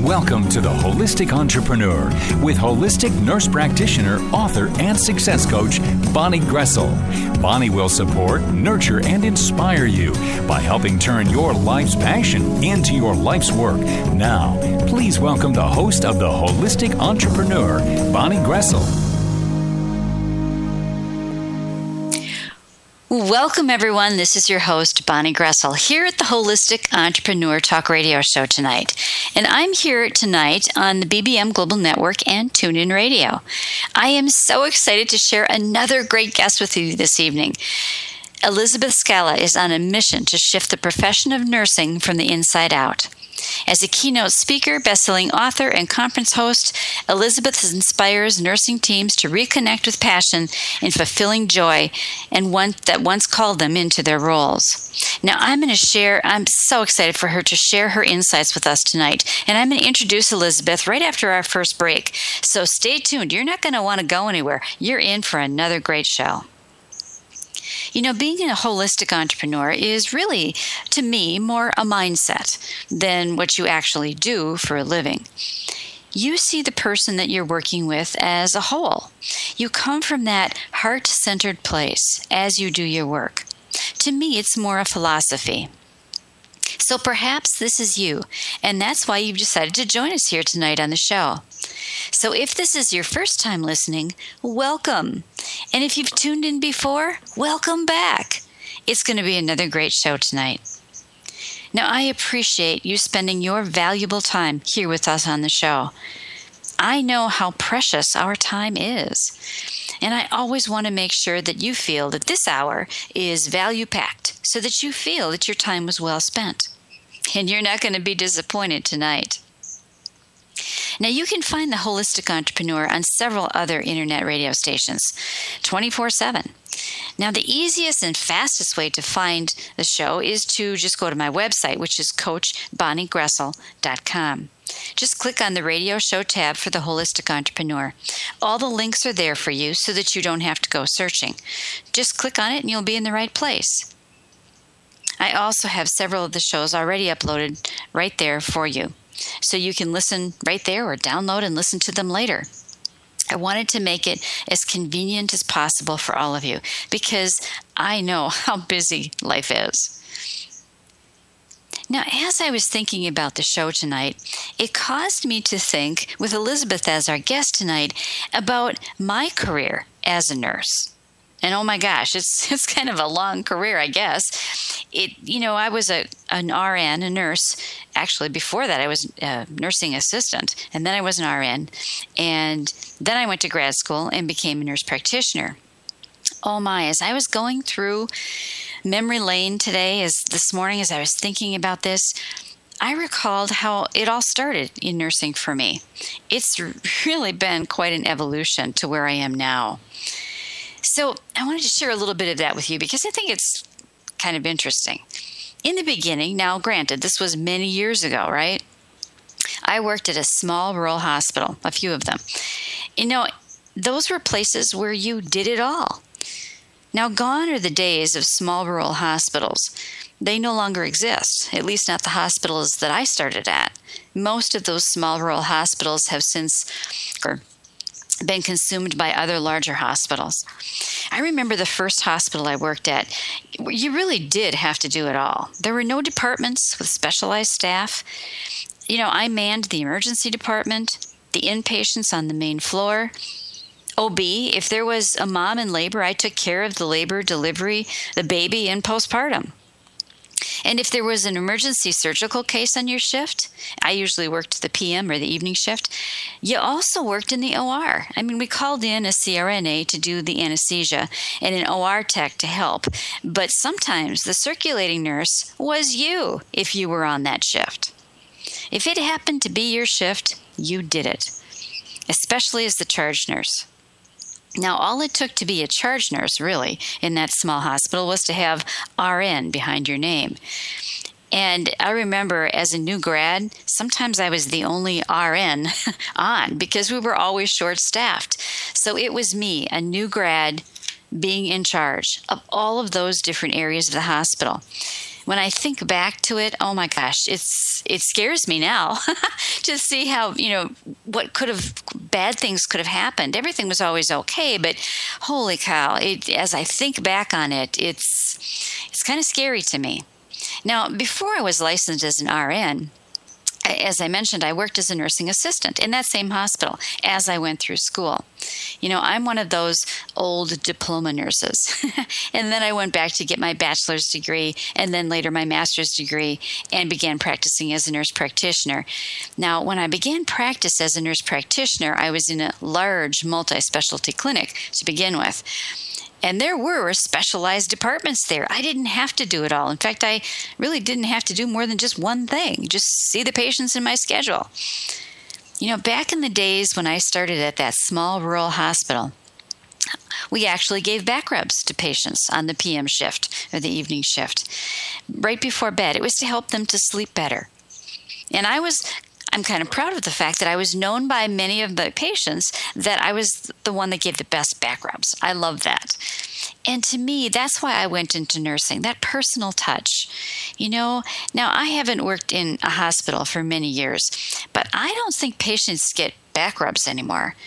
Welcome to The Holistic Entrepreneur with holistic nurse practitioner, author, and success coach, Bonnie Gressel. Bonnie will support, nurture, and inspire you by helping turn your life's passion into your life's work. Now, please welcome the host of The Holistic Entrepreneur, Bonnie Gressel. Welcome, everyone. This is your host, Bonnie Gressel, here at the Holistic Entrepreneur Talk Radio Show tonight. And I'm here tonight on the BBM Global Network and TuneIn Radio. I am so excited to share another great guest with you this evening. Elizabeth Scala is on a mission to shift the profession of nursing from the inside out. As a keynote speaker, best-selling author, and conference host, Elizabeth inspires nursing teams to reconnect with passion and fulfilling joy and that once called them into their roles. Now, I'm so excited for her to share her insights with us tonight, and I'm going to introduce Elizabeth right after our first break. So stay tuned. You're not going to want to go anywhere. You're in for another great show. You know, being a holistic entrepreneur is really, to me, more a mindset than what you actually do for a living. You see the person that you're working with as a whole. You come from that heart-centered place as you do your work. To me, it's more a philosophy. So perhaps this is you, and that's why you've decided to join us here tonight on the show. So if this is your first time listening, welcome. And if you've tuned in before, welcome back. It's going to be another great show tonight. Now, I appreciate you spending your valuable time here with us on the show. I know how precious our time is, and I always want to make sure that you feel that this hour is value-packed so that you feel that your time was well spent. And you're not going to be disappointed tonight. Now, you can find The Holistic Entrepreneur on several other internet radio stations, 24/7. Now, the easiest and fastest way to find the show is to just go to my website, which is CoachBonnieGressel.com. Just click on the radio show tab for The Holistic Entrepreneur. All the links are there for you so that you don't have to go searching. Just click on it and you'll be in the right place. I also have several of the shows already uploaded right there for you, so you can listen right there or download and listen to them later. I wanted to make it as convenient as possible for all of you because I know how busy life is. Now, as I was thinking about the show tonight, it caused me to think, with Elizabeth as our guest tonight, about my career as a nurse. And oh my gosh, it's kind of a long career, I guess. I was an RN, a nurse. Actually, before that, I was a nursing assistant, and then I was an RN. And then I went to grad school and became a nurse practitioner. Oh my, as I was going through memory lane today, this morning, as I was thinking about this, I recalled how it all started in nursing for me. It's really been quite an evolution to where I am now. So I wanted to share a little bit of that with you because I think it's kind of interesting. In the beginning, now granted, this was many years ago, right? I worked at a small rural hospital, a few of them. Those were places where you did it all. Now, gone are the days of small rural hospitals. They no longer exist, at least not the hospitals that I started at. Most of those small rural hospitals have since been consumed by other larger hospitals. I remember the first hospital I worked at, you really did have to do it all. There were no departments with specialized staff. I manned the emergency department, the inpatients on the main floor. OB, if there was a mom in labor, I took care of the labor, delivery, the baby, and postpartum. And if there was an emergency surgical case on your shift, I usually worked the PM or the evening shift, you also worked in the OR. We called in a CRNA to do the anesthesia and an OR tech to help. But sometimes the circulating nurse was you if you were on that shift. If it happened to be your shift, you did it, especially as the charge nurse. Now, all it took to be a charge nurse, really, in that small hospital was to have RN behind your name. And I remember as a new grad, sometimes I was the only RN on because we were always short-staffed. So it was me, a new grad, being in charge of all of those different areas of the hospital. when I think back to it, oh my gosh, it scares me now to see how, what bad things could have happened. Everything was always okay, but holy cow, as I think back on it, it's kind of scary to me. Now, before I was licensed as an RN, as I mentioned, I worked as a nursing assistant in that same hospital as I went through school. I'm one of those old diploma nurses. And then I went back to get my bachelor's degree and then later my master's degree and began practicing as a nurse practitioner. Now, when I began practice as a nurse practitioner, I was in a large multi-specialty clinic to begin with. And there were specialized departments there. I didn't have to do it all. In fact, I really didn't have to do more than just one thing, just see the patients in my schedule. Back in the days when I started at that small rural hospital, we actually gave back rubs to patients on the PM shift or the evening shift right before bed. It was to help them to sleep better. And I'm kind of proud of the fact that I was known by many of the patients that I was the one that gave the best back rubs. I love that. And to me, that's why I went into nursing, that personal touch. Now I haven't worked in a hospital for many years, but I don't think patients get back rubs anymore.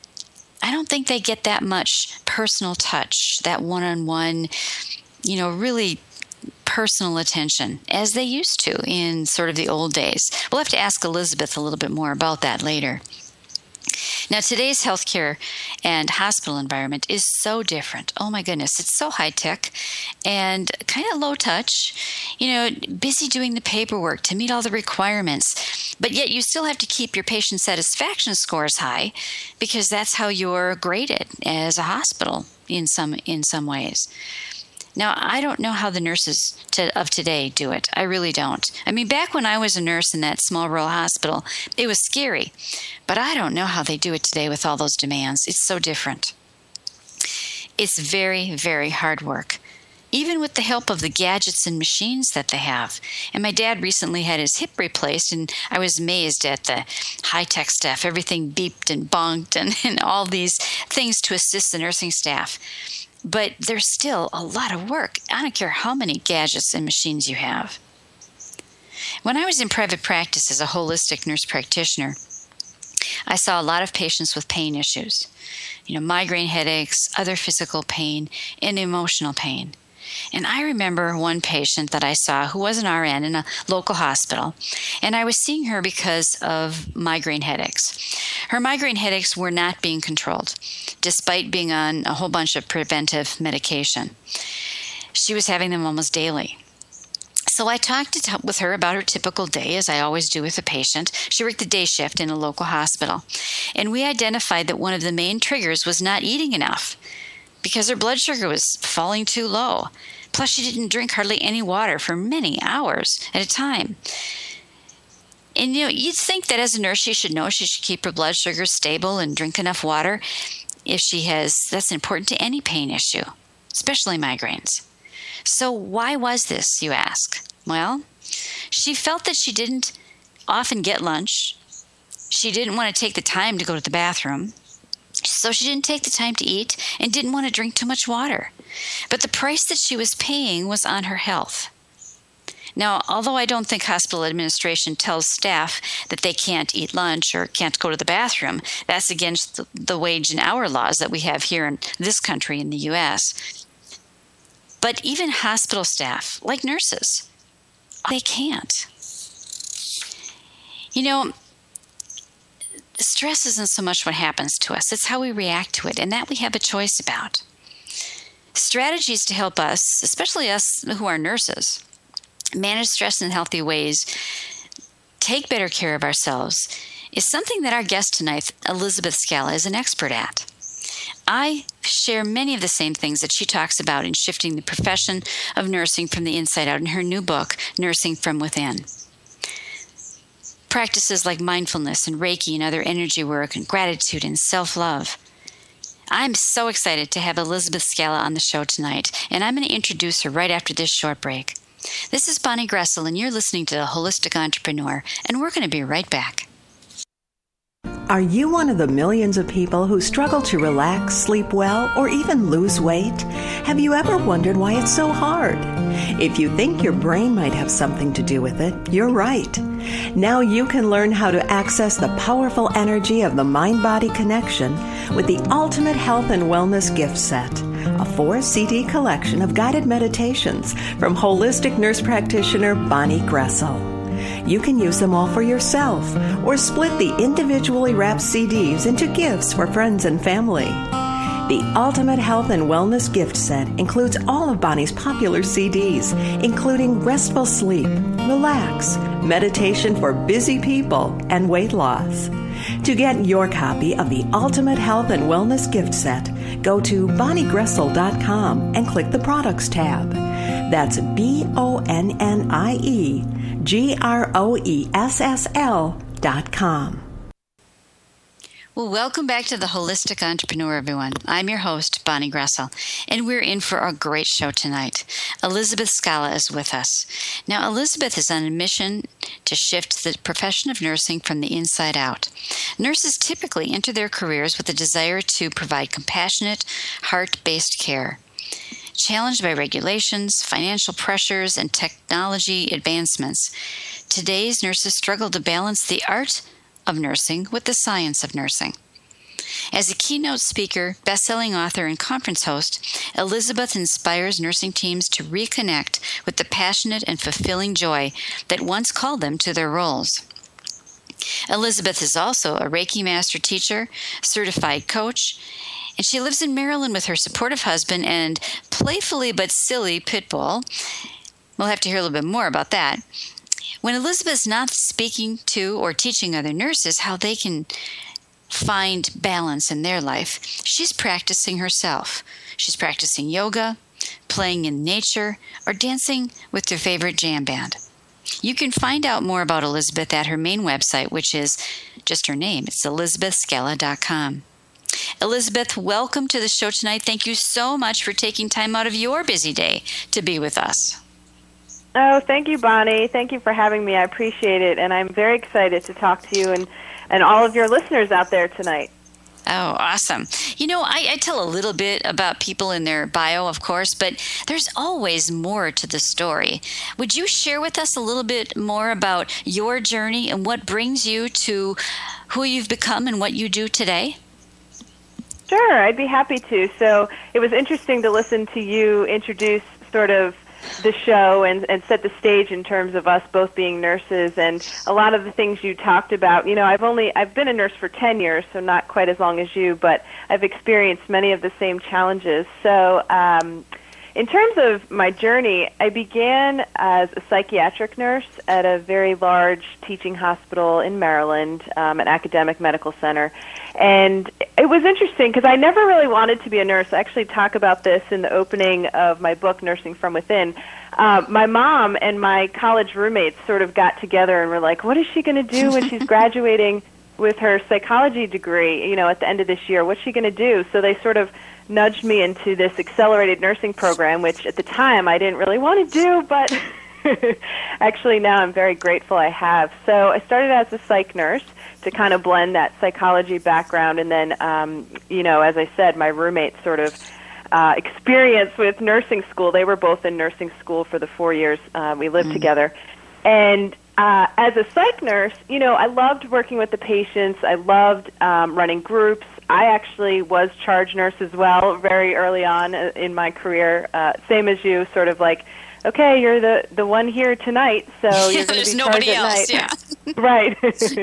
I don't think they get that much personal touch, that one-on-one, really personal attention as they used to in sort of the old days. We'll have to ask Elizabeth a little bit more about that later. Now, today's healthcare and hospital environment is so different. Oh my goodness, it's so high tech and kind of low touch, busy doing the paperwork to meet all the requirements, but yet you still have to keep your patient satisfaction scores high because that's how you're graded as a hospital in some ways. Now, I don't know how the nurses of today do it. I really don't. I mean, back when I was a nurse in that small rural hospital, it was scary. But I don't know how they do it today with all those demands. It's so different. It's very, very hard work, even with the help of the gadgets and machines that they have. And my dad recently had his hip replaced, and I was amazed at the high-tech stuff. Everything beeped and bonked and all these things to assist the nursing staff. But there's still a lot of work. I don't care how many gadgets and machines you have. When I was in private practice as a holistic nurse practitioner, I saw a lot of patients with pain issues, migraine headaches, other physical pain, and emotional pain. And I remember one patient that I saw who was an RN in a local hospital, and I was seeing her because of migraine headaches. Her migraine headaches were not being controlled, despite being on a whole bunch of preventive medication. She was having them almost daily. So I talked with her about her typical day, as I always do with a patient. She worked the day shift in a local hospital. And we identified that one of the main triggers was not eating enough, because her blood sugar was falling too low. Plus, she didn't drink hardly any water for many hours at a time. And, you'd think that as a nurse, she should know she should keep her blood sugar stable and drink enough water that's important to any pain issue, especially migraines. So why was this, you ask? Well, she felt that she didn't often get lunch. She didn't want to take the time to go to the bathroom. So she didn't take the time to eat and didn't want to drink too much water. But the price that she was paying was on her health. Now, although I don't think hospital administration tells staff that they can't eat lunch or can't go to the bathroom, that's against the wage and hour laws that we have here in this country in the U.S. But even hospital staff, like nurses, they can't. Stress isn't so much what happens to us, it's how we react to it, and that we have a choice about. Strategies to help us, especially us who are nurses, manage stress in healthy ways, take better care of ourselves, is something that our guest tonight, Elizabeth Scala, is an expert at. I share many of the same things that she talks about in shifting the profession of nursing from the inside out in her new book, Nursing from Within. Practices like mindfulness and Reiki and other energy work and gratitude and self-love. I'm so excited to have Elizabeth Scala on the show tonight, and I'm going to introduce her right after this short break. This is Bonnie Gressel, and you're listening to The Holistic Entrepreneur, and we're going to be right back. Are you one of the millions of people who struggle to relax, sleep well, or even lose weight? Have you ever wondered why it's so hard? If you think your brain might have something to do with it, you're right. Now you can learn how to access the powerful energy of the mind-body connection with the Ultimate Health and Wellness Gift Set, a 4-CD collection of guided meditations from holistic nurse practitioner Bonnie Gressel. You can use them all for yourself or split the individually wrapped CDs into gifts for friends and family. The Ultimate Health and Wellness Gift Set includes all of Bonnie's popular CDs, including Restful Sleep, Relax, Meditation for Busy People, and Weight Loss. To get your copy of the Ultimate Health and Wellness Gift Set, go to BonnieGressel.com and click the Products tab. That's BonnieGressel.com. Well, welcome back to the Holistic Entrepreneur, everyone. I'm your host, Bonnie Gressel, and we're in for a great show tonight. Elizabeth Scala is with us. Now, Elizabeth is on a mission to shift the profession of nursing from the inside out. Nurses typically enter their careers with a desire to provide compassionate, heart-based care. Challenged by regulations, financial pressures, and technology advancements, today's nurses struggle to balance the art of nursing with the science of nursing. As a keynote speaker, best-selling author, and conference host, Elizabeth inspires nursing teams to reconnect with the passionate and fulfilling joy that once called them to their roles. Elizabeth is also a Reiki master teacher, certified coach, and she lives in Maryland with her supportive husband and playfully but silly pit bull. We'll have to hear a little bit more about that. When Elizabeth's not speaking to or teaching other nurses how they can find balance in their life, she's practicing herself. She's practicing yoga, playing in nature, or dancing with their favorite jam band. You can find out more about Elizabeth at her main website, which is just her name. It's ElizabethScala.com. Elizabeth, welcome to the show tonight. Thank you so much for taking time out of your busy day to be with us. Oh, thank you, Bonnie. Thank you for having me. I appreciate it, and I'm very excited to talk to you and all of your listeners out there tonight. Oh, awesome. You know, I tell a little bit about people in their bio, of course, but there's always more to the story. Would you share with us a little bit more about your journey and what brings you to who you've become and what you do today? Sure, I'd be happy to. So it was interesting to listen to you introduce sort of the show and set the stage in terms of us both being nurses, and a lot of the things you talked about. You know, I've been a nurse for 10 years, so not quite as long as you, but I've experienced many of the same challenges. So in terms of my journey, I began as a psychiatric nurse at a very large teaching hospital in Maryland, an academic medical center. And it was interesting because I never really wanted to be a nurse. I actually talk about this in the opening of my book, Nursing from Within. My mom and my college roommates sort of got together and were like, what is she going to do when she's graduating with her psychology degree, you know, at the end of this year? What's she going to do? So they sort of nudged me into this accelerated nursing program, which at the time I didn't really want to do, but actually now I'm very grateful I have. So I started as a psych nurse to kind of blend that psychology background, and then, you know, as I said, my roommates sort of experience with nursing school. They were both in nursing school for the 4 years we lived together. And as a psych nurse, you know, I loved working with the patients. I loved running groups. I actually was charge nurse as well very early on in my career, same as you, sort of like, okay, you're the one here tonight, so you're going to be charged at night. Yeah. Right.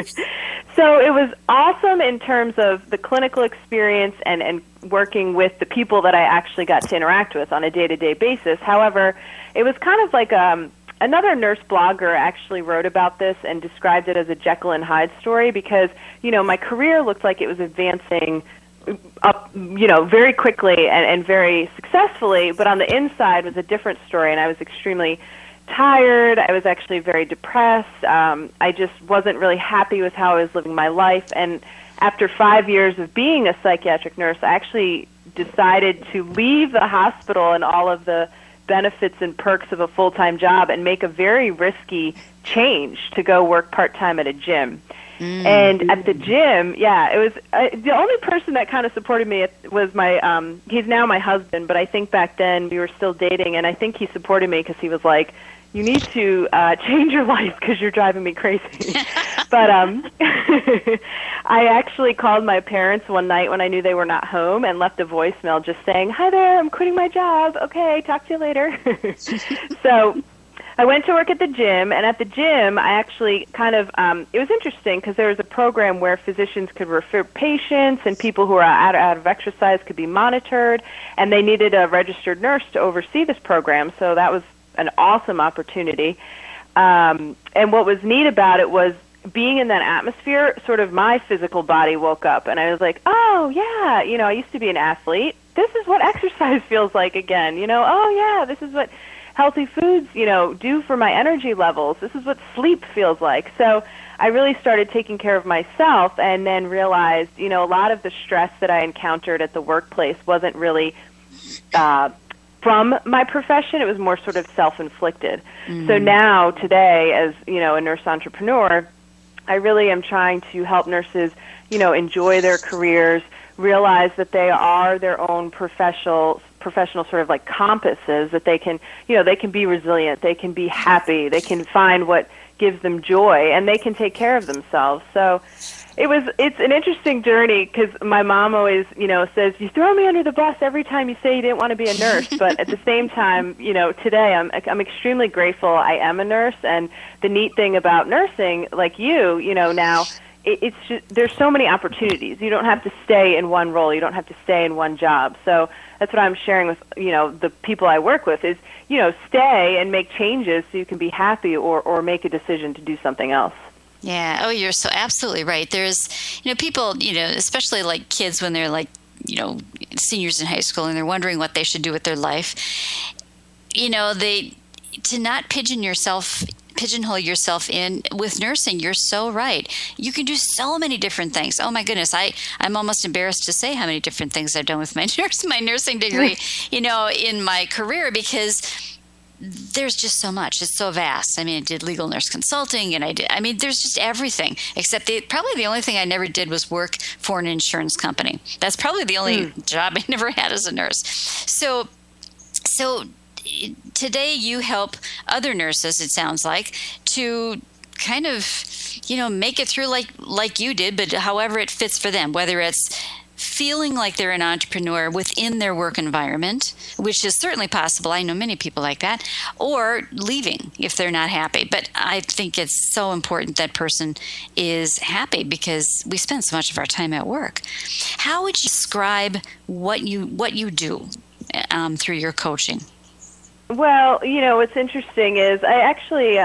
So it was awesome in terms of the clinical experience and working with the people that I actually got to interact with on a day-to-day basis. However, it was kind of like another nurse blogger actually wrote about this and described it as a Jekyll and Hyde story because, you know, my career looked like it was advancing up, you know, very quickly and very successfully, but on the inside was a different story, and I was extremely tired. I was actually very depressed. I just wasn't really happy with how I was living my life, and after 5 years of being a psychiatric nurse, I actually decided to leave the hospital and all of the benefits and perks of a full-time job and make a very risky change to go work part-time at a gym. And at the gym, it was the only person that kind of supported me was my, he's now my husband, but I think back then we were still dating, and I think he supported me because he was like, you need to change your life because you're driving me crazy. But I actually called my parents one night when I knew they were not home and left a voicemail just saying, hi there, I'm quitting my job. Okay, talk to you later. So I went to work at the gym, and at the gym I actually kind of, it was interesting because there was a program where physicians could refer patients and people who are out of exercise could be monitored, and they needed a registered nurse to oversee this program, so that was an awesome opportunity. And what was neat about it was being in that atmosphere, sort of my physical body woke up, and I was like, oh, yeah, I used to be an athlete. This is what exercise feels like again, oh, yeah, this is what healthy foods, do for my energy levels. This is what sleep feels like. So I really started taking care of myself and then realized, a lot of the stress that I encountered at the workplace wasn't really from my profession. It was more sort of self-inflicted. So now, today, as, a nurse entrepreneur, I really am trying to help nurses, enjoy their careers, realize that they are their own professional sort of like compasses, that they can, they can be resilient, they can be happy, they can find what gives them joy, and they can take care of themselves. So it's an interesting journey because my mom always, says, you throw me under the bus every time you say you didn't want to be a nurse. But at the same time, today I'm extremely grateful I am a nurse. And the neat thing about nursing, like now, it's just, there's so many opportunities. You don't have to stay in one role. You don't have to stay in one job. So that's what I'm sharing with, the people I work with is, stay and make changes so you can be happy or make a decision to do something else. Yeah. Oh, you're so absolutely right. There's, people, especially like kids when they're like, seniors in high school and they're wondering what they should do with their life. To not pigeonhole yourself in with nursing. You're so right. You can do so many different things. Oh my goodness. I'm almost embarrassed to say how many different things I've done with my nursing degree, in my career, because there's just so much. It's so vast. I mean, I did legal nurse consulting, and there's just everything, except probably the only thing I never did was work for an insurance company. That's probably the only job I never had as a nurse. So today you help other nurses, it sounds like, to kind of, make it through like you did, but however it fits for them, whether it's feeling like they're an entrepreneur within their work environment, which is certainly possible. I know many people like that, or leaving if they're not happy. But I think it's so important that person is happy because we spend so much of our time at work. How would you describe what you do through your coaching? Well, what's interesting is I actually,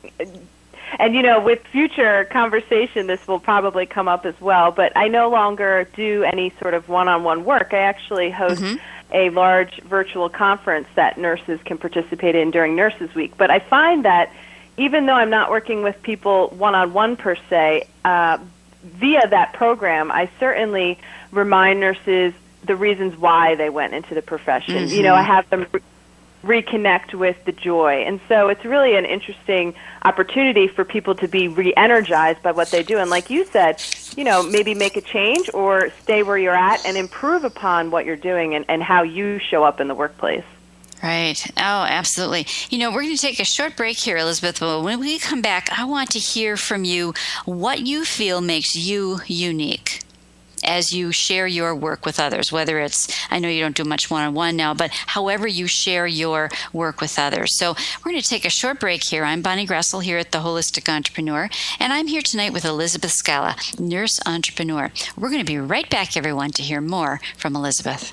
and with future conversation, this will probably come up as well, but I no longer do any sort of one-on-one work. I actually host a large virtual conference that nurses can participate in during Nurses Week. But I find that even though I'm not working with people one-on-one per se, via that program, I certainly remind nurses the reasons why they went into the profession. I have them reconnect with the joy. And so it's really an interesting opportunity for people to be re-energized by what they do. And like you said, maybe make a change or stay where you're at and improve upon what you're doing and how you show up in the workplace. Right. Oh, absolutely. We're going to take a short break here, Elizabeth. But when we come back, I want to hear from you what you feel makes you unique as you share your work with others, whether it's, I know you don't do much one-on-one now, but however you share your work with others. So we're going to take a short break here. I'm Bonnie Gressel here at The Holistic Entrepreneur, and I'm here tonight with Elizabeth Scala, nurse entrepreneur. We're going to be right back, everyone, to hear more from Elizabeth.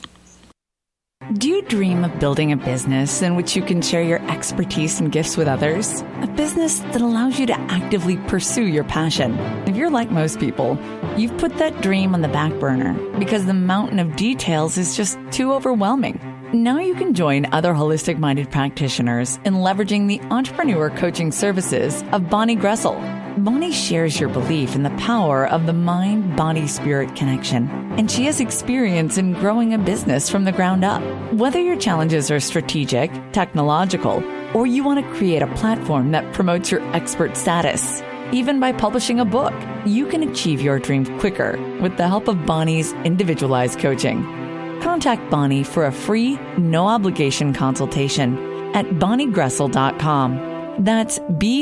Do you dream of building a business in which you can share your expertise and gifts with others? A business that allows you to actively pursue your passion. If you're like most people, you've put that dream on the back burner because the mountain of details is just too overwhelming. Now you can join other holistic-minded practitioners in leveraging the entrepreneur coaching services of Bonnie Gressel. Bonnie shares your belief in the power of the mind-body-spirit connection, and she has experience in growing a business from the ground up. Whether your challenges are strategic, technological, or you want to create a platform that promotes your expert status, even by publishing a book, you can achieve your dreams quicker with the help of Bonnie's individualized coaching. Contact Bonnie for a free, no-obligation consultation at bonniegressel.com. That's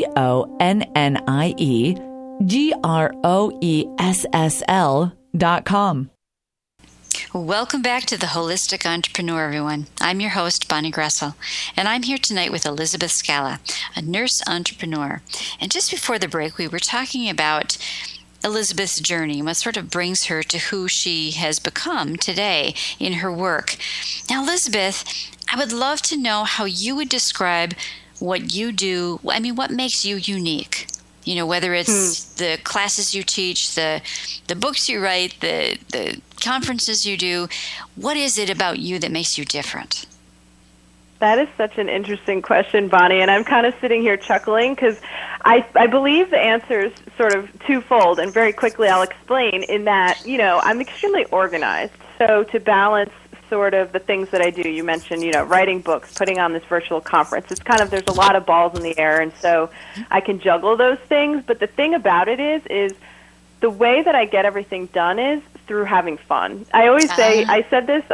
BonnieGressel.com. Welcome back to The Holistic Entrepreneur, everyone. I'm your host, Bonnie Gressel, and I'm here tonight with Elizabeth Scala, a nurse entrepreneur. And just before the break, we were talking about Elizabeth's journey, what sort of brings her to who she has become today in her work. Now, Elizabeth, I would love to know how you would describe what you do. I mean, what makes you unique? You know, whether it's the classes you teach, the books you write, the conferences you do. What is it about you that makes you different? That is such an interesting question, Bonnie, and I'm kind of sitting here chuckling because I believe the answer is sort of twofold, and very quickly I'll explain in that, you know, I'm extremely organized. So to balance sort of the things that I do, you mentioned, you know, writing books, putting on this virtual conference, it's kind of, there's a lot of balls in the air, and so I can juggle those things, but the thing about it is the way that I get everything done is through having fun. I always say, I said this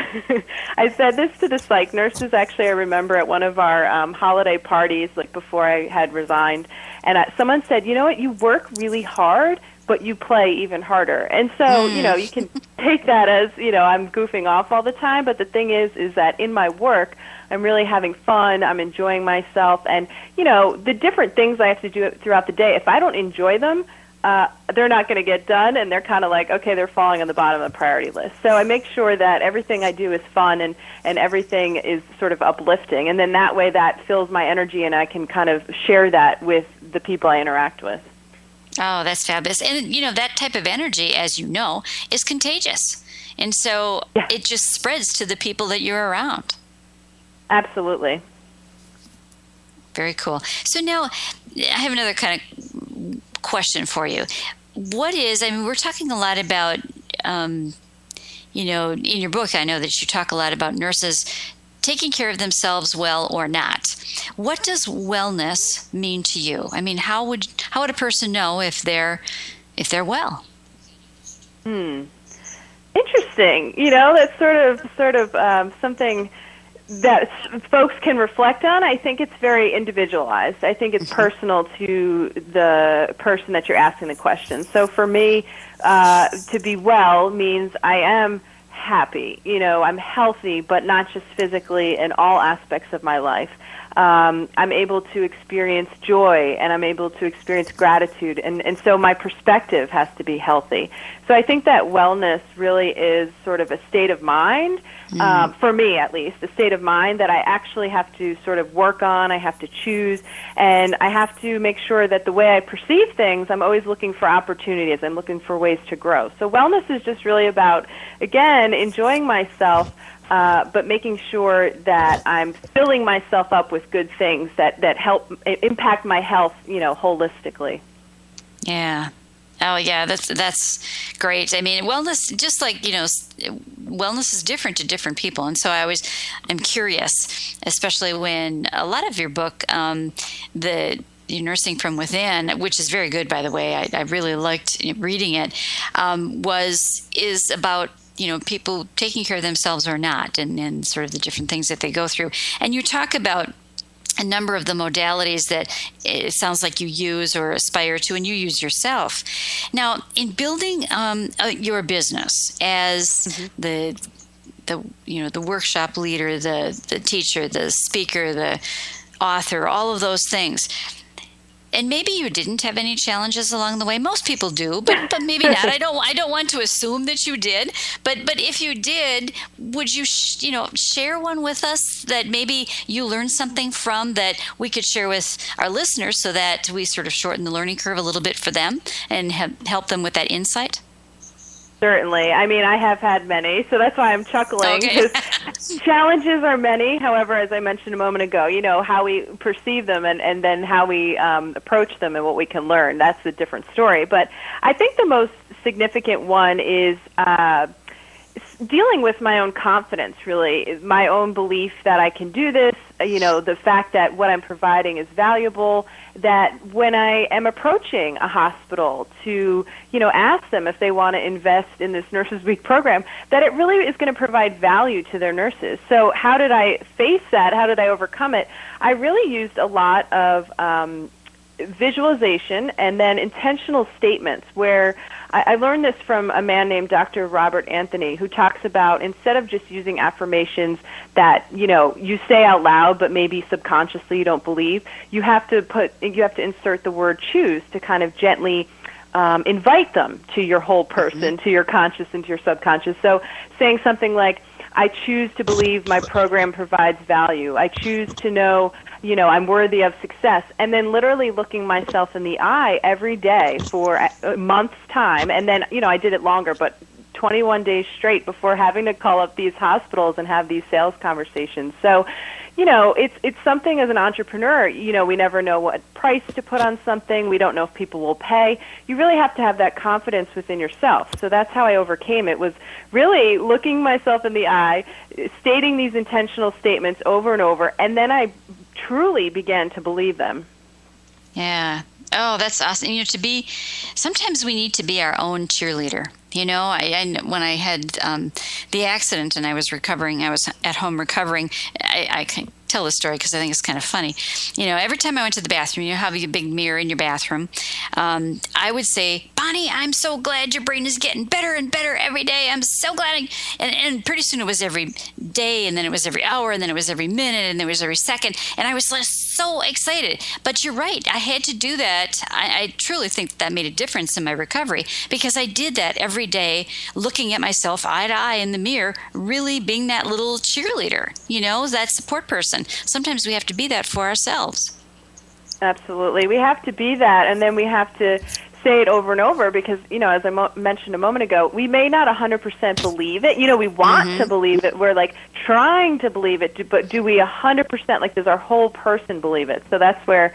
to the psych nurses, actually, I remember at one of our holiday parties, like before I had resigned, and someone said, you know what, you work really hard, but you play even harder. And so, you know, you can take that as, you know, I'm goofing off all the time, but the thing is that in my work, I'm really having fun, I'm enjoying myself, and, you know, the different things I have to do throughout the day, if I don't enjoy them, they're not going to get done, and they're kind of like, okay, they're falling on the bottom of the priority list. So I make sure that everything I do is fun and everything is sort of uplifting, and then that way that fills my energy, and I can kind of share that with the people I interact with. Oh, that's fabulous. And, you know, that type of energy, as you know, is contagious. And so it just spreads to the people that you're around. Absolutely. Very cool. So now I have another kind of question for you. What is, I mean, we're talking a lot about, you know, in your book, I know that you talk a lot about nurses taking care of themselves well or not. What does wellness mean to you? I mean, how would a person know if they're well? Interesting. You know, that's sort of something that folks can reflect on. I think it's very individualized. I think it's personal to the person that you're asking the question. So for me, to be well means I am happy. You know, I'm healthy, but not just physically, in all aspects of my life. I'm able to experience joy, and I'm able to experience gratitude, and so my perspective has to be healthy. So I think that wellness really is sort of a state of mind, for me at least, a state of mind that I actually have to sort of work on, I have to choose, and I have to make sure that the way I perceive things, I'm always looking for opportunities, I'm looking for ways to grow. So wellness is just really about, again, enjoying myself, but making sure that I'm filling myself up with good things that help impact my health, you know, holistically. Yeah. Oh, yeah, that's great. I mean, wellness, just like, you know, wellness is different to different people. And so I'm curious, especially when a lot of your book, the Nursing from Within, which is very good, by the way, I really liked reading it, is about, you know, people taking care of themselves or not, and sort of the different things that they go through. And you talk about a number of the modalities that it sounds like you use or aspire to, and you use yourself. Now, in building your business as the workshop leader, the teacher, the speaker, the author, all of those things. And maybe you didn't have any challenges along the way. Most people do, but maybe not. I don't want to assume that you did. But if you did, would you share one with us that maybe you learned something from that we could share with our listeners, so that we sort of shorten the learning curve a little bit for them and help them with that insight? Certainly. I mean, I have had many, so that's why I'm chuckling, because challenges are many. However, as I mentioned a moment ago, you know, how we perceive them and then how we approach them and what we can learn, that's a different story. But I think the most significant one is dealing with my own confidence, really, my own belief that I can do this, the fact that what I'm providing is valuable, that when I am approaching a hospital to, ask them if they want to invest in this Nurses Week program, that it really is going to provide value to their nurses. So how did I face that? How did I overcome it? I really used a lot of visualization and then intentional statements where I learned this from a man named Dr. Robert Anthony, who talks about instead of just using affirmations that, you say out loud but maybe subconsciously you don't believe, you have to insert the word choose to kind of gently invite them to your whole person, to your conscious and to your subconscious. So saying something like, I choose to believe my program provides value. I choose to know, I'm worthy of success. And then literally looking myself in the eye every day for a month's time. And then, I did it longer, but 21 days straight before having to call up these hospitals and have these sales conversations. So, it's something as an entrepreneur, we never know what price to put on something. We don't know if people will pay. You really have to have that confidence within yourself. So that's how I overcame it, was really looking myself in the eye, stating these intentional statements over and over, and then I truly began to believe them. Yeah. Oh, that's awesome. Sometimes we need to be our own cheerleader. When I had the accident and I was recovering, I was at home recovering, I can tell the story because I think it's kind of funny. Every time I went to the bathroom, you have a big mirror in your bathroom, I would say, Bonnie, I'm so glad your brain is getting better and better every day. I'm so glad. And pretty soon it was every day, and then it was every hour, and then it was every minute, and then it was every second. And I was so excited. But you're right. I had to do that. I truly think that made a difference in my recovery because I did that every day, looking at myself eye to eye in the mirror, really being that little cheerleader, that support person. Sometimes we have to be that for ourselves. Absolutely. We have to be that, and then we have to say it over and over because, as I mentioned a moment ago, we may not 100% believe it. We want to believe it. We're trying to believe it, but do we 100%, does our whole person believe it? So that's where,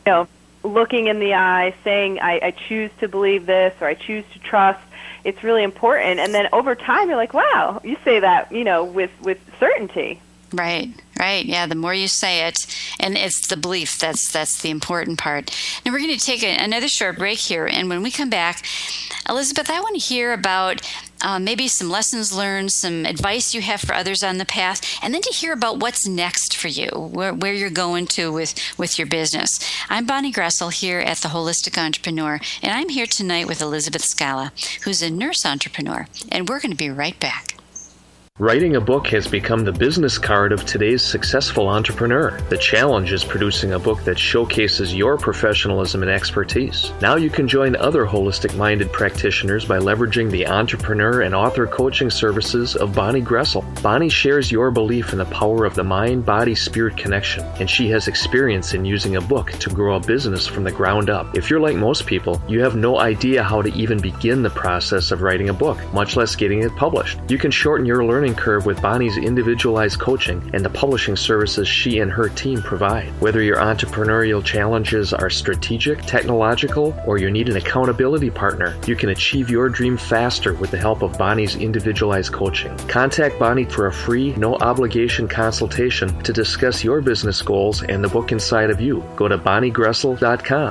looking in the eye, saying, I choose to believe this, or I choose to trust, it's really important. And then over time, you're like, wow, you say that, with certainty. Right. Yeah, the more you say it, and it's the belief, that's the important part. Now we're going to take another short break here, and when we come back, Elizabeth, I want to hear about maybe some lessons learned, some advice you have for others on the path, and then to hear about what's next for you, where you're going to with your business. I'm Bonnie Gressel here at The Holistic Entrepreneur, and I'm here tonight with Elizabeth Scala, who's a nurse entrepreneur, and we're going to be right back. Writing a book has become the business card of today's successful entrepreneur. The challenge is producing a book that showcases your professionalism and expertise. Now you can join other holistic-minded practitioners by leveraging the entrepreneur and author coaching services of Bonnie Gressel. Bonnie shares your belief in the power of the mind-body-spirit connection, and she has experience in using a book to grow a business from the ground up. If you're like most people, you have no idea how to even begin the process of writing a book, much less getting it published. You can shorten your learning curve with Bonnie's individualized coaching and the publishing services she and her team provide. Whether your entrepreneurial challenges are strategic, technological, or you need an accountability partner, you can achieve your dream faster with the help of Bonnie's individualized coaching. Contact Bonnie for a free, no-obligation consultation to discuss your business goals and the book inside of you. Go to BonnieGressel.com,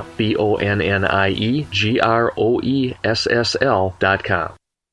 BonnieGressel.com.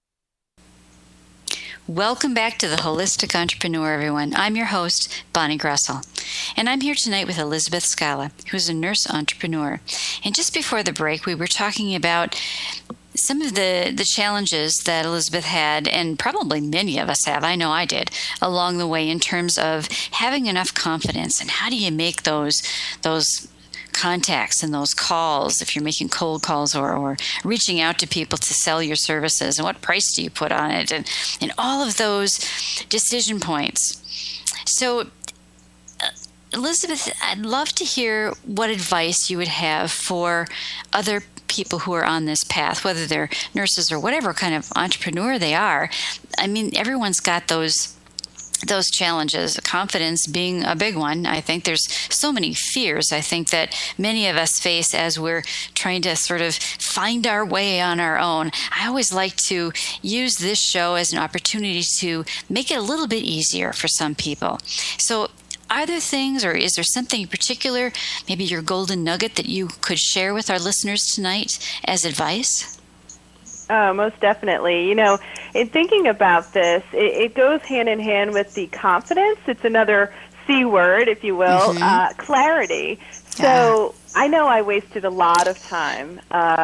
Welcome back to The Holistic Entrepreneur, everyone. I'm your host, Bonnie Gressel, and I'm here tonight with Elizabeth Scala, who's a nurse entrepreneur. And just before the break, we were talking about some of the challenges that Elizabeth had, and probably many of us have, I know I did, along the way in terms of having enough confidence, and how do you make those contacts and those calls, if you're making cold calls or reaching out to people to sell your services, and what price do you put on it, and all of those decision points. So, Elizabeth, I'd love to hear what advice you would have for other people who are on this path, whether they're nurses or whatever kind of entrepreneur they are. I mean, everyone's got those challenges, confidence being a big one. I think there's so many fears, I think, that many of us face as we're trying to sort of find our way on our own. I always like to use this show as an opportunity to make it a little bit easier for some people. So are there things, or is there something in particular, maybe your golden nugget that you could share with our listeners tonight as advice? Oh, most definitely. In thinking about this, it goes hand in hand with the confidence. It's another C word, if you will, clarity. So I know I wasted a lot of time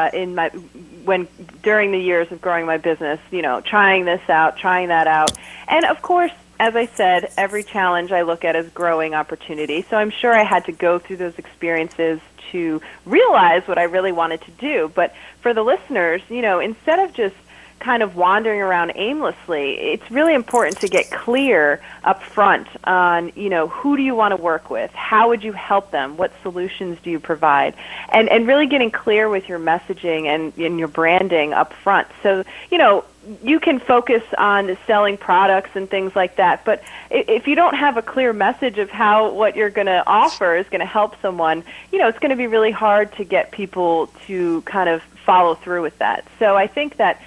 during the years of growing my business, trying this out, trying that out. And of course, as I said, every challenge I look at as growing opportunity. So I'm sure I had to go through those experiences to realize what I really wanted to do. But for the listeners, instead of just kind of wandering around aimlessly, it's really important to get clear up front on, who do you want to work with? How would you help them? What solutions do you provide? And really getting clear with your messaging and your branding up front. So, you can focus on selling products and things like that, but if you don't have a clear message of how what you're going to offer is going to help someone, it's going to be really hard to get people to kind of follow through with that. So I think that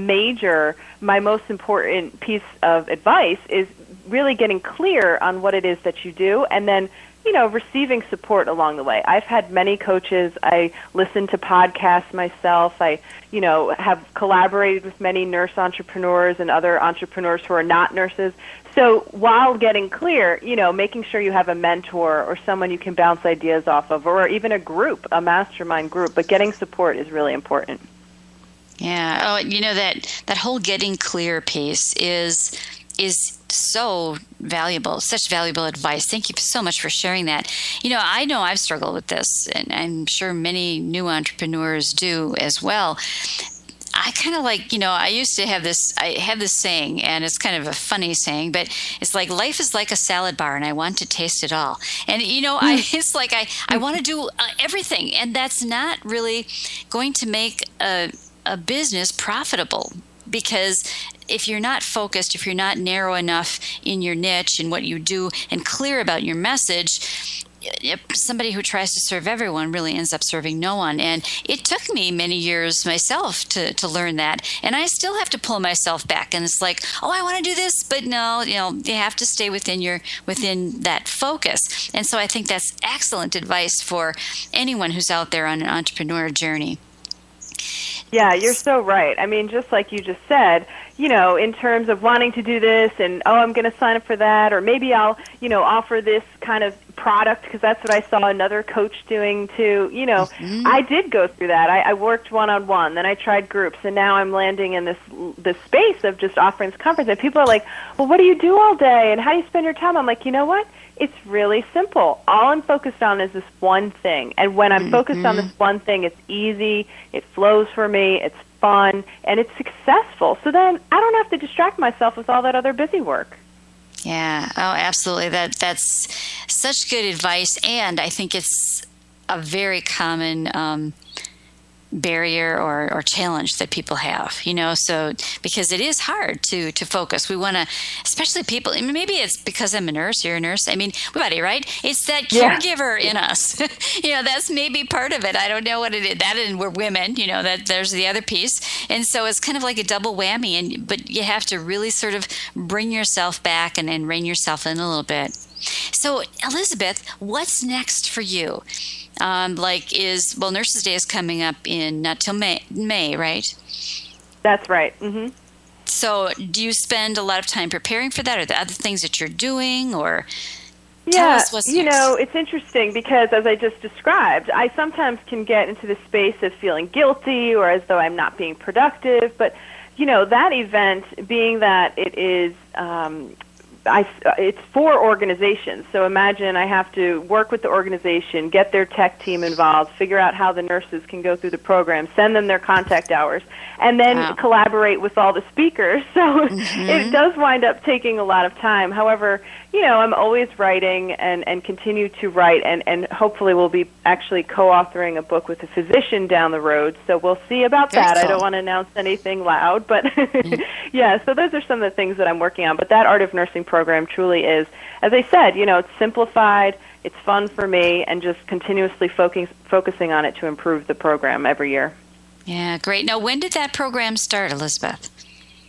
my most important piece of advice is really getting clear on what it is that you do, and then receiving support along the way. I've had many coaches. I listen to podcasts myself. I, have collaborated with many nurse entrepreneurs and other entrepreneurs who are not nurses. So while getting clear, making sure you have a mentor or someone you can bounce ideas off of, or even a mastermind group, but getting support is really important. Yeah. Oh, that whole getting clear piece is so valuable, such valuable advice. Thank you so much for sharing that. I know I've struggled with this, and I'm sure many new entrepreneurs do as well. I kind of I used to have this saying, and it's kind of a funny saying, but it's like, life is like a salad bar and I want to taste it all. And, it's like I want to do everything, and that's not really going to make a business profitable. Because if you're not focused, if you're not narrow enough in your niche and what you do and clear about your message, somebody who tries to serve everyone really ends up serving no one. And it took me many years myself to learn that. And I still have to pull myself back. And it's like, I want to do this, but no, you have to stay within that focus. And so I think that's excellent advice for anyone who's out there on an entrepreneur journey. Yeah, you're so right. I mean, just like you just said, in terms of wanting to do this and, I'm going to sign up for that, or maybe I'll, offer this kind of product because that's what I saw another coach doing too. I did go through that. I worked one-on-one, then I tried groups, and now I'm landing in this space of just offering this conference. And people are like, well, what do you do all day, and how do you spend your time? I'm like, you know what? It's really simple. All I'm focused on is this one thing. And when I'm focused on this one thing, it's easy, it flows for me, it's fun, and it's successful. So then I don't have to distract myself with all that other busy work. Yeah. Oh, absolutely. That's such good advice. And I think it's a very common barrier or challenge that people have, so because it is hard to focus. We want to, especially people, maybe it's because I'm a nurse, you're a nurse. I mean, everybody, right? It's that caregiver in us. That's maybe part of it. I don't know what it is. That, and we're women, that there's the other piece. And so it's kind of like a double whammy, but you have to really sort of bring yourself back and rein yourself in a little bit. So, Elizabeth, what's next for you? Nurses Day is coming up in not till May, right? That's right. Mm-hmm. So do you spend a lot of time preparing for that? Are there other things that you're doing, or tell us what's next? It's interesting because, as I just described, I sometimes can get into the space of feeling guilty or as though I'm not being productive. But, that event, being that it is it's for organizations. So imagine I have to work with the organization, get their tech team involved, figure out how the nurses can go through the program, send them their contact hours, and then collaborate with all the speakers. So it does wind up taking a lot of time. However, I'm always writing and continue to write, and hopefully we'll be actually co-authoring a book with a physician down the road. So we'll see about that. Cool. I don't want to announce anything loud, but so those are some of the things that I'm working on. But that Art of Nursing program truly is, as I said, it's simplified, it's fun for me, and just continuously focusing on it to improve the program every year. Yeah, great. Now, when did that program start, Elizabeth?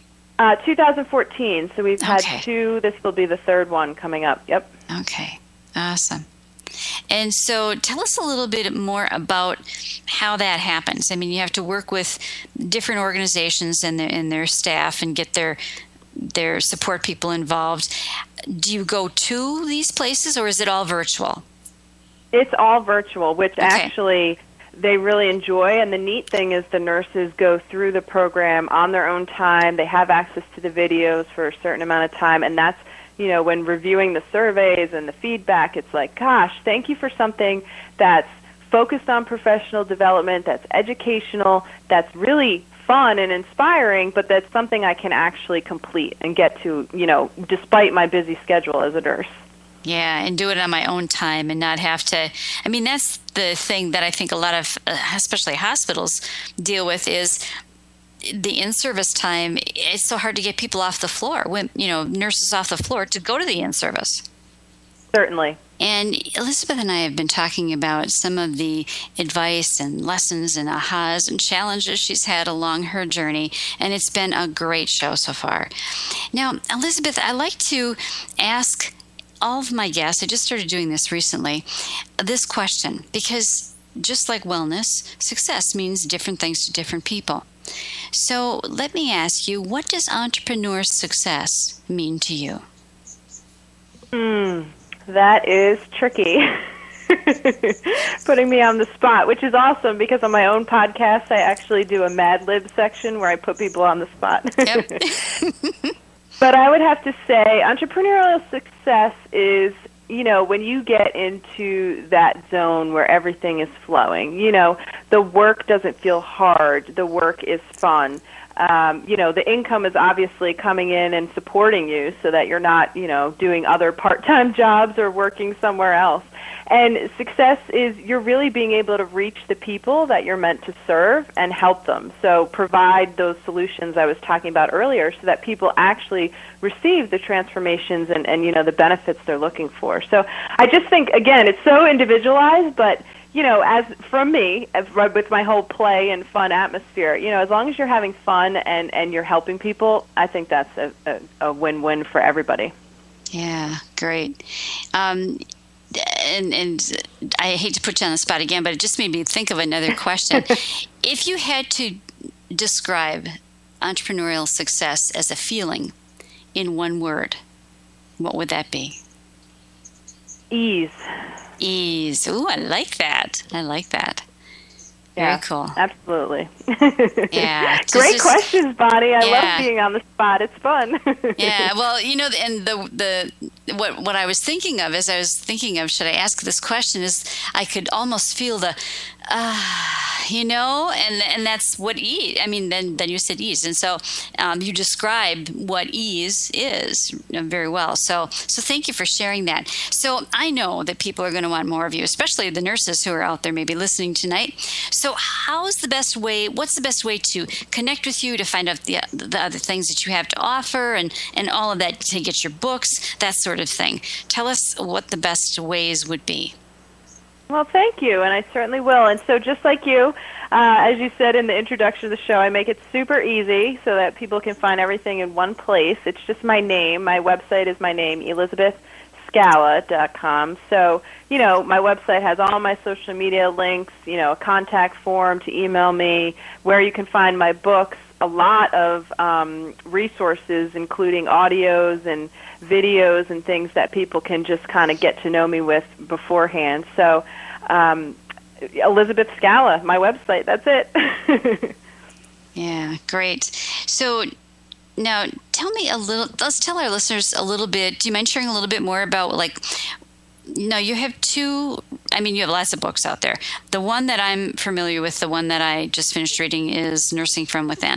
2014, so we've had two. This will be the third one coming up. Yep. Okay. Awesome. And so tell us a little bit more about how that happens. I mean, you have to work with different organizations and their staff and get their support people involved. Do you go to these places, or is it all virtual? It's all virtual, which actually they really enjoy. And the neat thing is the nurses go through the program on their own time. They have access to the videos for a certain amount of time, and that's, when reviewing the surveys and the feedback, it's like, gosh, thank you for something that's focused on professional development, that's educational, that's really fun and inspiring, but that's something I can actually complete and get to, despite my busy schedule as a nurse. Yeah, and do it on my own time and not have to. I mean, that's the thing that I think a lot of, especially hospitals, deal with is the in-service time. It's so hard to get people off the floor, nurses off the floor to go to the in-service. Certainly. And Elizabeth and I have been talking about some of the advice and lessons and ahas and challenges she's had along her journey, and it's been a great show so far. Now, Elizabeth, I like to ask all of my guests, I just started doing this recently, this question, because just like wellness, success means different things to different people. So let me ask you, what does entrepreneur success mean to you? That is tricky. Putting me on the spot, which is awesome because on my own podcast, I actually do a Mad Lib section where I put people on the spot. Yep. But I would have to say entrepreneurial success is, when you get into that zone where everything is flowing, the work doesn't feel hard, the work is fun. The income is obviously coming in and supporting you so that you're not, doing other part-time jobs or working somewhere else. And success is you're really being able to reach the people that you're meant to serve and help them. So provide those solutions I was talking about earlier so that people actually receive the transformations and the benefits they're looking for. So I just think, again, it's so individualized, but as from me, with my whole play and fun atmosphere, as long as you're having fun and you're helping people, I think that's a win-win for everybody. Yeah, great. And I hate to put you on the spot again, but it just made me think of another question. If you had to describe entrepreneurial success as a feeling in one word, what would that be? Ease. Ease. Ooh, I like that. Very cool. Absolutely. Yeah. Great questions, Bonnie. I love being on the spot. It's fun. Yeah. Well, and what I was thinking of as I was thinking of should I ask this question is I could almost feel the and that's what ease. I mean, then you said ease, and so you described what ease is very well. So thank you for sharing that. So I know that people are going to want more of you, especially the nurses who are out there maybe listening tonight. So what's the best way to connect with you, to find out the other things that you have to offer and all of that, to get your books, that sort of thing? Tell us what the best ways would be. Well, thank you, and I certainly will. And so just like you, as you said in the introduction of the show, I make it super easy so that people can find everything in one place. It's just my name. My website is my name, ElizabethScala.com. So, my website has all my social media links, a contact form to email me, where you can find my books, a lot of resources, including audios and videos and things that people can just kind of get to know me with beforehand. So Elizabeth Scala, my website, that's it. Yeah, great. So now let's tell our listeners a little bit, do you mind sharing a little bit more about you have you have lots of books out there. The one that I'm familiar with, the one that I just finished reading, is Nursing from Within.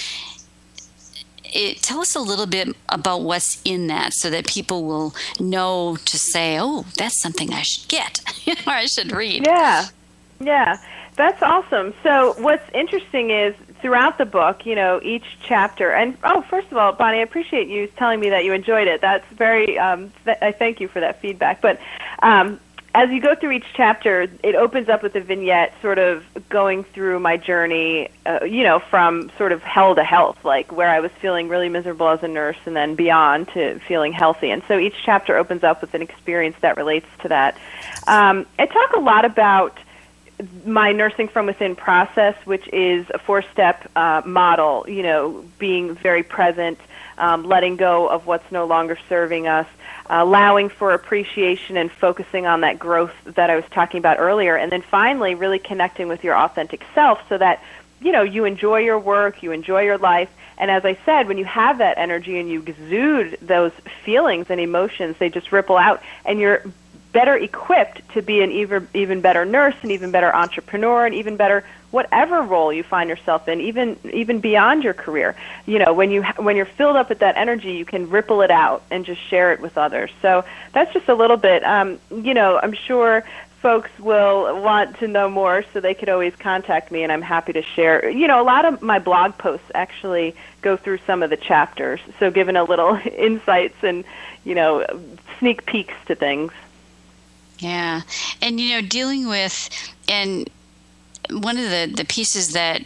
Tell us a little bit about what's in that so that people will know to say, oh, that's something I should get or I should read. Yeah, that's awesome. So what's interesting is throughout the book, each chapter, and first of all, Bonnie, I appreciate you telling me that you enjoyed it. That's very, I thank you for that feedback. But as you go through each chapter, it opens up with a vignette sort of going through my journey, from sort of hell to health, like where I was feeling really miserable as a nurse and then beyond to feeling healthy. And so each chapter opens up with an experience that relates to that. I talk a lot about my Nursing from Within process, which is a 4-step model, being very present, letting go of what's no longer serving us, allowing for appreciation and focusing on that growth that I was talking about earlier, and then finally really connecting with your authentic self so that, you enjoy your work, you enjoy your life, and as I said, when you have that energy and you exude those feelings and emotions, they just ripple out, and you're better equipped to be an even better nurse, an even better entrepreneur, and even better whatever role you find yourself in, even beyond your career. When you're filled up with that energy, you can ripple it out and just share it with others. So that's just a little bit. I'm sure folks will want to know more, so they could always contact me, and I'm happy to share. A lot of my blog posts actually go through some of the chapters, so giving a little insights and sneak peeks to things. Yeah, and dealing with, and one of the pieces that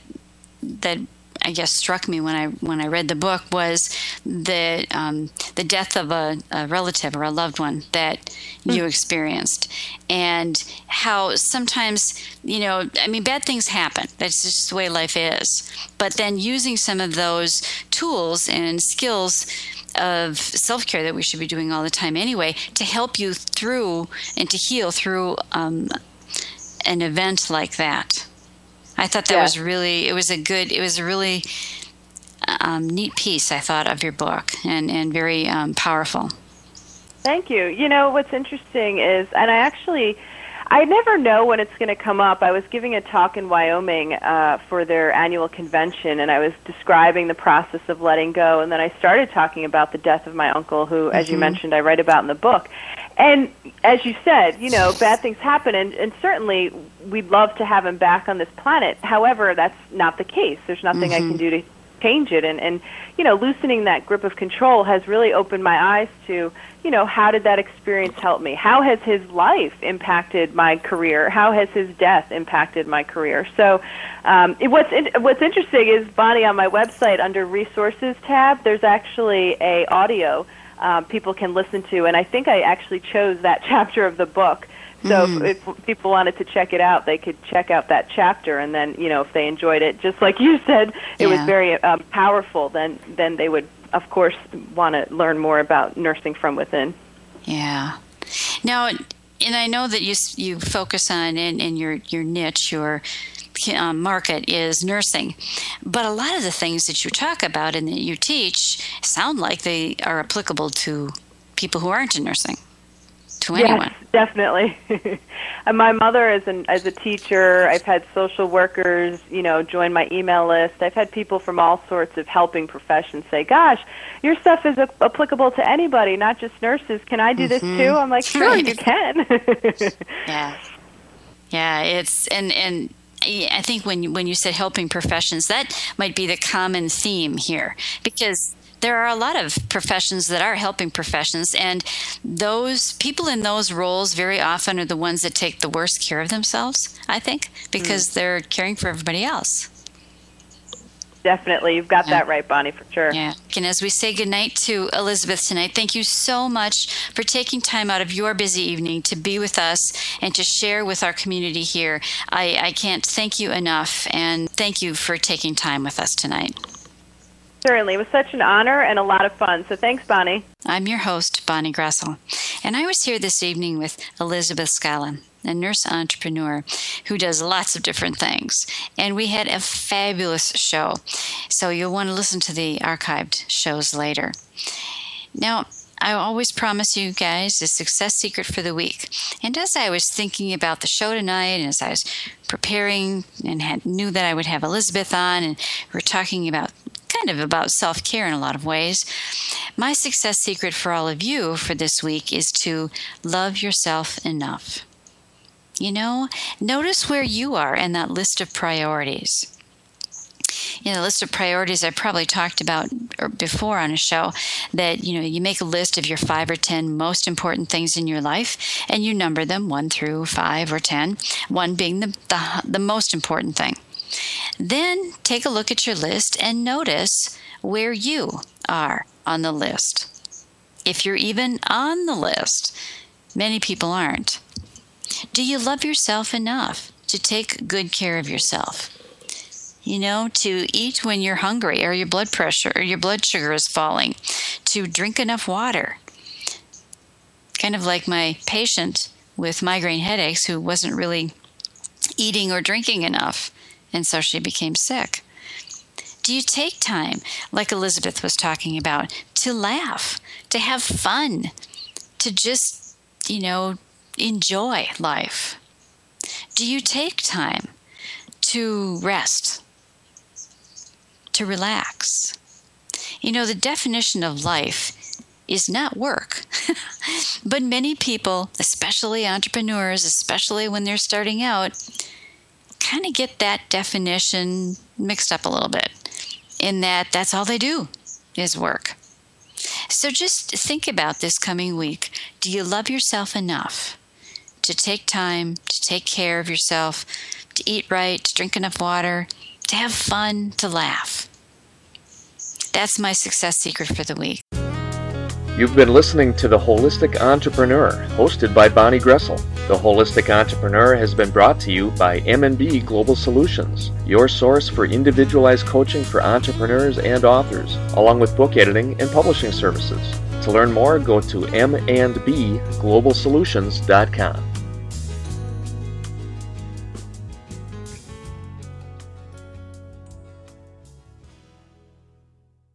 I guess struck me when I read the book was the death of a relative or a loved one that you experienced, and how sometimes bad things happen. That's just the way life is. But then using some of those tools and skills of self-care that we should be doing all the time anyway to help you through and to heal through an event like that. I thought that was really, it was a really neat piece, I thought, of your book, and very powerful. Thank you. What's interesting is, and I never know when it's going to come up. I was giving a talk in Wyoming for their annual convention, and I was describing the process of letting go, and then I started talking about the death of my uncle, who, as you mentioned, I write about in the book. And as you said, bad things happen, and certainly we'd love to have him back on this planet. However, that's not the case. There's nothing I can do to change it. And loosening that grip of control has really opened my eyes to, how did that experience help me? How has his life impacted my career? How has his death impacted my career? So what's interesting is, Bonnie, on my website under Resources tab, there's actually a audio people can listen to, and I think I actually chose that chapter of the book. So if people wanted to check it out, they could check out that chapter, and then, if they enjoyed it, just like you said, it was very powerful, then they would, of course, want to learn more about nursing from within. Yeah. Now, and I know that you focus on, in your niche, your market is nursing, but a lot of the things that you talk about and that you teach sound like they are applicable to people who aren't in nursing, to anyone. Yes, definitely. And my mother as a teacher, I've had social workers, join my email list. I've had people from all sorts of helping professions say, gosh, your stuff is applicable to anybody, not just nurses. Can I do this too? I'm like, sure, you can. Yeah, it's, and I think when you said helping professions, that might be the common theme here, because there are a lot of professions that are helping professions, and those people in those roles very often are the ones that take the worst care of themselves, I think, because they're caring for everybody else. Definitely. You've got that right, Bonnie, for sure. Yeah. And as we say goodnight to Elizabeth tonight, thank you so much for taking time out of your busy evening to be with us and to share with our community here. I can't thank you enough, and thank you for taking time with us tonight. Certainly. It was such an honor and a lot of fun. So thanks, Bonnie. I'm your host, Bonnie Gressel, and I was here this evening with Elizabeth Scala, a nurse entrepreneur who does lots of different things. And we had a fabulous show. So you'll want to listen to the archived shows later. Now, I always promise you guys a success secret for the week. And as I was thinking about the show tonight, and as I was preparing and knew that I would have Elizabeth on, and we're talking about self-care in a lot of ways, my success secret for all of you for this week is to love yourself enough. Notice where you are in that list of priorities. The list of priorities I probably talked about before on a show, that, you make a list of your 5 or 10 most important things in your life, and you number them 1 through 5 or 10, 1 being the most important thing. Then take a look at your list and notice where you are on the list. If you're even on the list. Many people aren't. Do you love yourself enough to take good care of yourself? To eat when you're hungry, or your blood pressure or your blood sugar is falling, to drink enough water. Kind of like my patient with migraine headaches who wasn't really eating or drinking enough, and so she became sick. Do you take time, like Elizabeth was talking about, to laugh, to have fun, to just, enjoy life? Do you take time to rest, to relax? The definition of life is not work. But many people, especially entrepreneurs, especially when they're starting out, kind of get that definition mixed up a little bit, in that that's all they do is work. So just think about this coming week. Do you love yourself enough to take time to take care of yourself, to eat right, to drink enough water, to have fun, to laugh? That's my success secret for the week. You've been listening to The Holistic Entrepreneur, hosted by Bonnie Gressel. The Holistic Entrepreneur has been brought to you by M&B Global Solutions, your source for individualized coaching for entrepreneurs and authors, along with book editing and publishing services. To learn more, go to mandbglobalsolutions.com.